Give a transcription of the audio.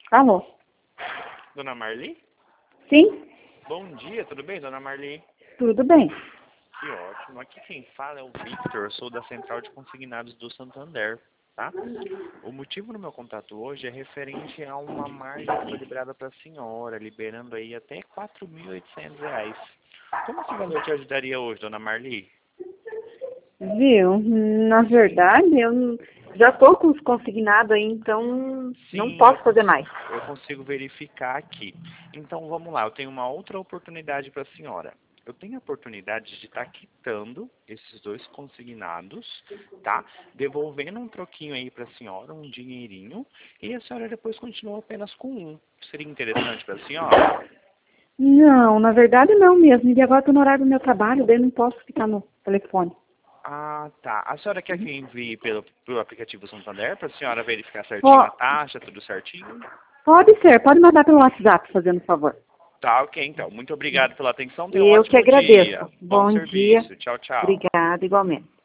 Alô? Dona Marli? Sim? Bom dia, tudo bem, Dona Marli? Tudo bem. Que ótimo. Aqui quem fala é o Victor, eu sou da Central de Consignados do Santander, tá? O motivo do meu contato hoje é referente a uma margem que foi liberada para a senhora, liberando aí até R$ 4.800. Como esse valor te ajudaria hoje, Dona Marli? Viu? Na verdade, eu já estou com os consignados aí, então não Sim, posso fazer mais. eu consigo verificar aqui. Então vamos lá, eu tenho uma outra oportunidade para a senhora. Eu tenho a oportunidade de estar quitando esses dois consignados, tá? Devolvendo um troquinho aí para a senhora, um dinheirinho, e a senhora depois continua apenas com um. Seria interessante para a senhora? Não, na verdade não mesmo. E agora estou no horário do meu trabalho, daí eu não posso ficar no telefone. Ah, tá. A senhora quer que eu envie pelo aplicativo Santander para a senhora verificar certinho a Ó, taxa, tudo certinho? pode ser, pode mandar pelo WhatsApp, fazendo favor. Tá, ok, então. Muito obrigado pela atenção. Tenha um Eu que ótimo dia. agradeço. Bom Bom dia. serviço. Tchau, tchau. Obrigada, igualmente.